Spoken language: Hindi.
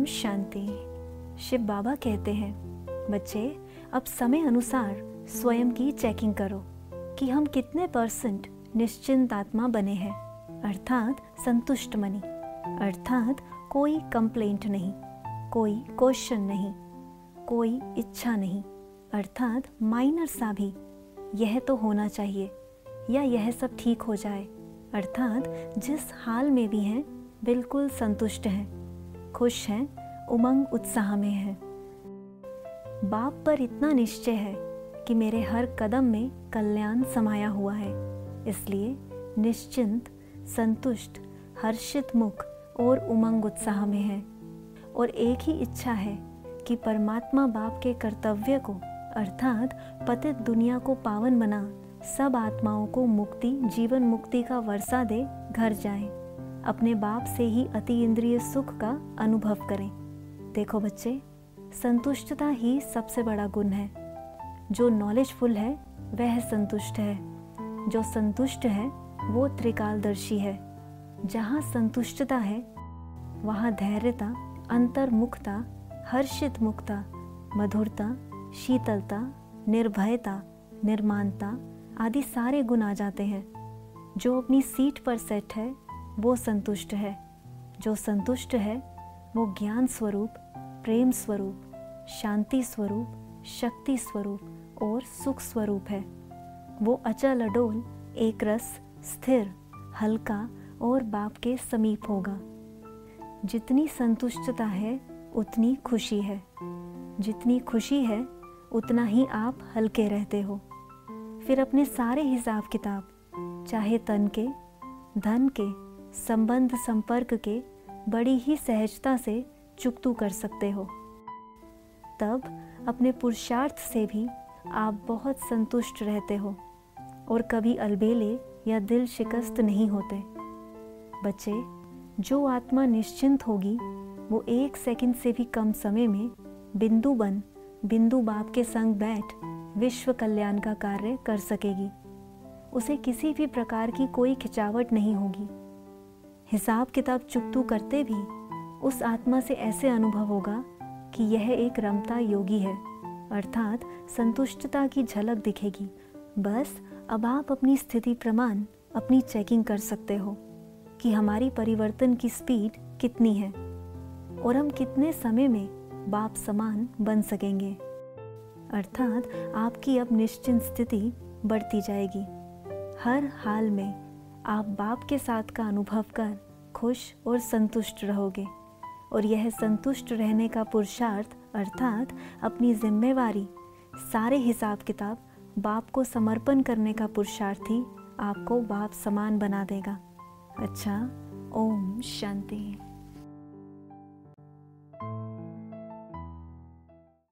ओम शांति। शिव बाबा कहते हैं, बच्चे अब समय अनुसार स्वयं की चेकिंग करो कि हम कितने % निश्चिंत आत्मा बने हैं, अर्थात संतुष्ट मनी, अर्थात कोई कंप्लेंट नहीं, कोई क्वेश्चन नहीं, कोई इच्छा नहीं, अर्थात माइनर सा भी यह तो होना चाहिए या यह सब ठीक हो जाए, अर्थात जिस हाल में भी हैं बिल्कुल संतुष्ट हैं, खुश हैं, उमंग उत्साह में हैं। बाप पर इतना निश्चय है कि मेरे हर कदम में कल्याण समाया हुआ है, इसलिए निश्चिंत, संतुष्ट, हर्षित मुख और उमंग उत्साह में है। और एक ही इच्छा है कि परमात्मा बाप के कर्तव्य को अर्थात पतित दुनिया को पावन बना सब आत्माओं को मुक्ति, जीवन मुक्ति का वर्षा दे घर जाएं, अपने बाप से ही अति इंद्रिय सुख का अनुभव करें। देखो बच्चे, संतुष्टता ही सबसे बड़ा गुण है। जो नॉलेजफुल है वह संतुष्ट है, जो संतुष्ट है वो त्रिकालदर्शी है। जहाँ संतुष्टता है वहाँ धैर्यता, अंतर्मुखता, हर्षित मुक्ता, मधुरता, शीतलता, निर्भयता, निर्मानता आदि सारे गुण आ जाते हैं। जो अपनी सीट पर सेट है वो संतुष्ट है। जो संतुष्ट है वो ज्ञान स्वरूप, प्रेम स्वरूप, शांति स्वरूप, शक्ति स्वरूप और सुख स्वरूप है। वो अचल अडोल, एक रस, स्थिर, हल्का और बाप के समीप होगा। जितनी संतुष्टता है उतनी खुशी है, जितनी खुशी है उतना ही आप हल्के रहते हो। फिर अपने सारे हिसाब किताब, चाहे तन के, धन के, संबंध संपर्क के, बड़ी ही सहजता से चुकतू कर सकते हो। तब अपने पुरुषार्थ से भी आप बहुत संतुष्ट रहते हो और कभी अलबेले या दिल शिकस्त नहीं होते। बच्चे, जो आत्मा निश्चिंत होगी वो 1 सेकंड से भी कम समय में बिंदु बन बिंदु बाप के संग बैठ विश्व कल्याण का कार्य कर सकेगी। उसे किसी भी प्रकार की कोई खिंचावट नहीं होगी। हिसाब किताब चुकतू करते भी उस आत्मा से ऐसे अनुभव होगा कि यह एक रमता योगी है, अर्थात संतुष्टता की झलक दिखेगी। बस अब आप अपनी स्थिति प्रमाण अपनी चेकिंग कर सकते हो कि हमारी परिवर्तन की स्पीड कितनी है और हम कितने समय में बाप समान बन सकेंगे, अर्थात आपकी अब निश्चिंत स्थिति बढ़ती जाएगी। हर हाल में आप बाप के साथ का अनुभव कर खुश और संतुष्ट रहोगे और यह संतुष्ट रहने का पुरुषार्थ अर्थात अपनी जिम्मेवारी, सारे हिसाब किताब बाप को समर्पण करने का पुरुषार्थ ही आपको बाप समान बना देगा। अच्छा, ओम शांति।